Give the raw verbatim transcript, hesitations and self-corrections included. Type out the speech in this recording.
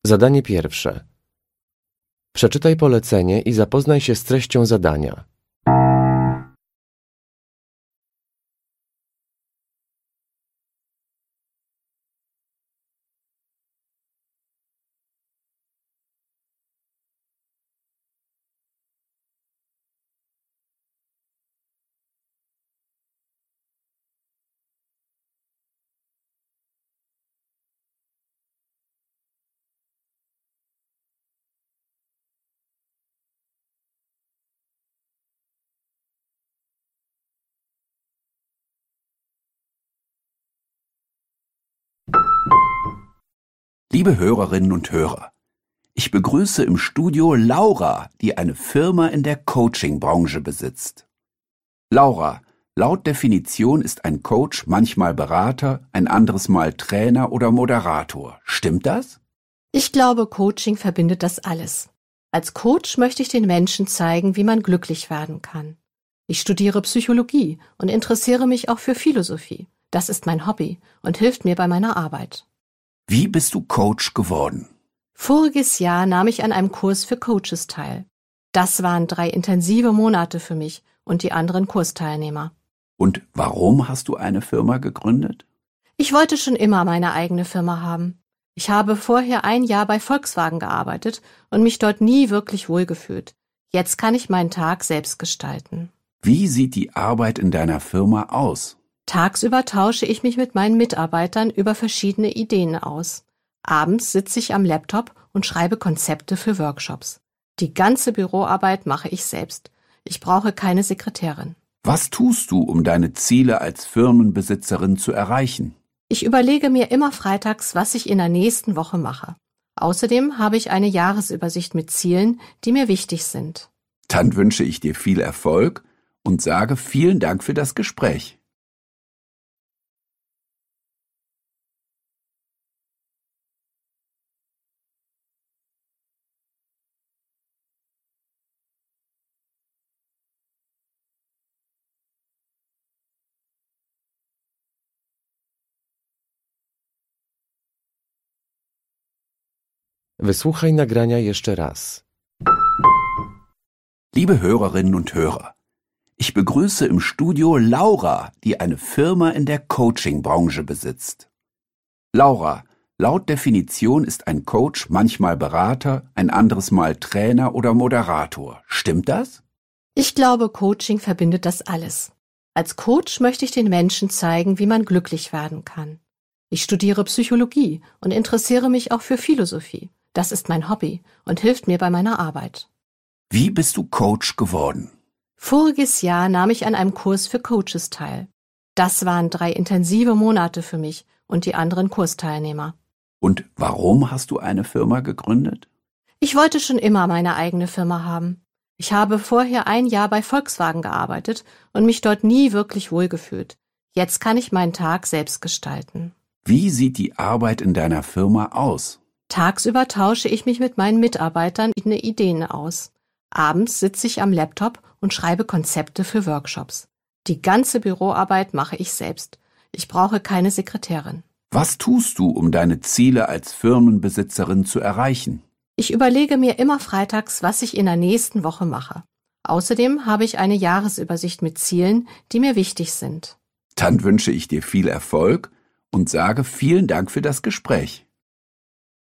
Zadanie pierwsze. Przeczytaj polecenie i zapoznaj się z treścią zadania. Liebe Hörerinnen und Hörer, ich begrüße im Studio Laura, die eine Firma in der Coaching-Branche besitzt. Laura, laut Definition ist ein Coach manchmal Berater, ein anderes Mal Trainer oder Moderator. Stimmt das? Ich glaube, Coaching verbindet das alles. Als Coach möchte ich den Menschen zeigen, wie man glücklich werden kann. Ich studiere Psychologie und interessiere mich auch für Philosophie. Das ist mein Hobby und hilft mir bei meiner Arbeit. Wie bist du Coach geworden? Voriges Jahr nahm ich an einem Kurs für Coaches teil. Das waren drei intensive Monate für mich und die anderen Kursteilnehmer. Und warum hast du eine Firma gegründet? Ich wollte schon immer meine eigene Firma haben. Ich habe vorher ein Jahr bei Volkswagen gearbeitet und mich dort nie wirklich wohlgefühlt. Jetzt kann ich meinen Tag selbst gestalten. Wie sieht die Arbeit in deiner Firma aus? Tagsüber tausche ich mich mit meinen Mitarbeitern über verschiedene Ideen aus. Abends sitze ich am Laptop und schreibe Konzepte für Workshops. Die ganze Büroarbeit mache ich selbst. Ich brauche keine Sekretärin. Was tust du, um deine Ziele als Firmenbesitzerin zu erreichen? Ich überlege mir immer freitags, was ich in der nächsten Woche mache. Außerdem habe ich eine Jahresübersicht mit Zielen, die mir wichtig sind. Dann wünsche ich dir viel Erfolg und sage vielen Dank für das Gespräch. Wysłuchaj nagrania jeszcze raz. Liebe Hörerinnen und Hörer, ich begrüße im Studio Laura, die eine Firma in der Coaching-Branche besitzt. Laura, laut Definition ist ein Coach manchmal Berater, ein anderes Mal Trainer oder Moderator. Stimmt das? Ich glaube, Coaching verbindet das alles. Als Coach möchte ich den Menschen zeigen, wie man glücklich werden kann. Ich studiere Psychologie und interessiere mich auch für Philosophie. Das ist mein Hobby und hilft mir bei meiner Arbeit. Wie bist du Coach geworden? Voriges Jahr nahm ich an einem Kurs für Coaches teil. Das waren drei intensive Monate für mich und die anderen Kursteilnehmer. Und warum hast du eine Firma gegründet? Ich wollte schon immer meine eigene Firma haben. Ich habe vorher ein Jahr bei Volkswagen gearbeitet und mich dort nie wirklich wohlgefühlt. Jetzt kann ich meinen Tag selbst gestalten. Wie sieht die Arbeit in deiner Firma aus? Tagsüber tausche ich mich mit meinen Mitarbeitern verschiedene Ideen aus. Abends sitze ich am Laptop und schreibe Konzepte für Workshops. Die ganze Büroarbeit mache ich selbst. Ich brauche keine Sekretärin. Was tust du, um deine Ziele als Firmenbesitzerin zu erreichen? Ich überlege mir immer freitags, was ich in der nächsten Woche mache. Außerdem habe ich eine Jahresübersicht mit Zielen, die mir wichtig sind. Dann wünsche ich dir viel Erfolg und sage vielen Dank für das Gespräch.